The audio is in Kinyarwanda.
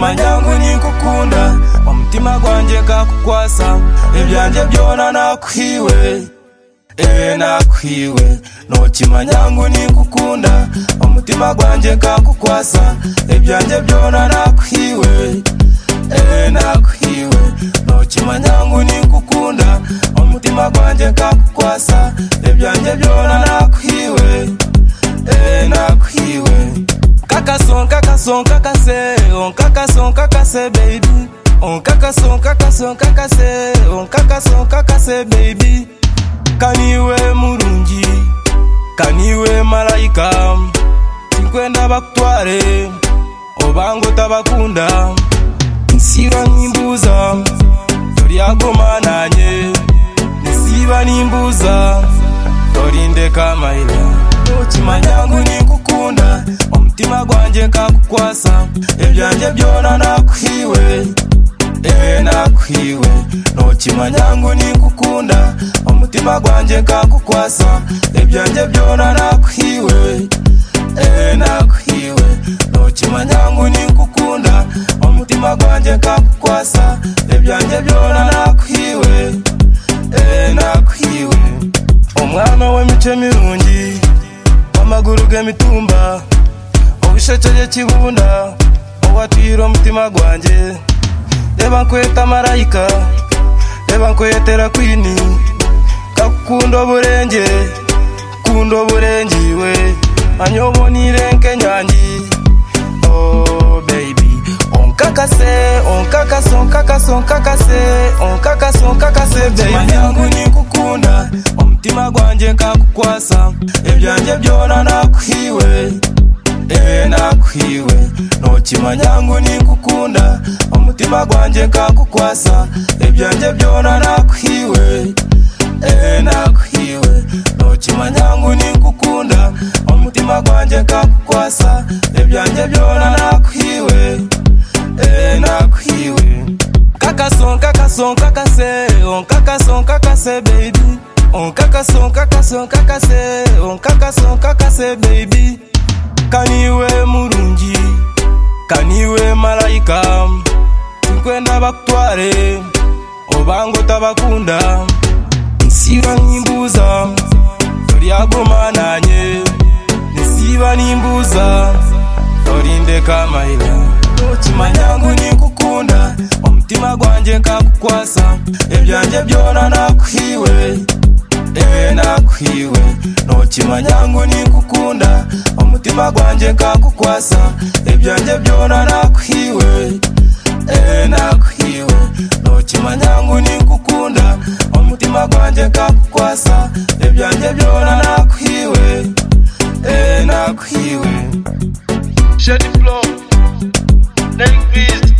nokimanya ngu ninkukunda omutima gwanjye kakukwasa ebyanjye byona nakwiwe nakwiwe nokimanya ngu ninkukunda omutima gwanjye kakukwasa ebyanjye byona nakwiwe nakwiwe nokimanya ngu ninkukunda omutima gwanjye kakukwasa ebyanjye byona nakwiwe nakwiwe kakason kakason kakase on kakason kakase baby on kakason kakason kakase on kakason kakase baby kaniwe murungi kaniwe malayika sinkwenda bakutware obango tabakunda nsiba nimbuza turyagoma nanye nsiba nimbuza torinde kamayira nokimanya ngu ninkukunda omutima gwanjye kakukwasa ebyanjye byona nakwiwe nakwiwe nokimanya ngu ninkukunda omutima gwanjye kakukwasa ebyanjye byona nakwiwe nakwiwe nokimanya ngu ninkukunda omutima gwanjye kakukwasa ebyanjye byona nakwiwe nakwiwe omwana w'emico mirungi w'amaguru g'emitumba obisheke by'ekibunda owatwire omutima gwanjye leba nkweta malayika leba nkwetera kwini kakukunda oburenge kunda oburenge iwe anyobonire nk'enyangi oh baby onkakase onkakase onkakase onkakase onkakase onkakase baby ngu ninkukunda omutima gwanjye kakukwasa ebyanjye byona nakwiwe nakwiwe nokimanya ngu ninkukunda omutima gwanjye kakukwasa ebyanjye byona nakwiwe nakwiwe nokimanya ngu ninkukunda omutima gwanjye kakukwasa ebyanjye byona nakwiwe nakwiwe kakason kakason kakase on kakason kakase baby on kakason kakason kakase on kakason kakase baby kaniwe murungi kaniwe malayika sinkwenda bakutware obango tabakunda nsiba nimbuza turyagoma nanye nsiba nimbuza torinde kamayira nokimanya ngu ninkukunda omutima gwanjye kakukwasa ebyanjye byona nakwiwe nakwiwe nokimanya ngu ninkukunda omutima gwanjye kakukwasa ebyanjye byona nakwiwe nakwiwe nokimanya ngu ninkukunda omutima gwanjye kakukwasa ebyanjye byona nakwiwe nakwiwe Shady Flow, Neck Beast.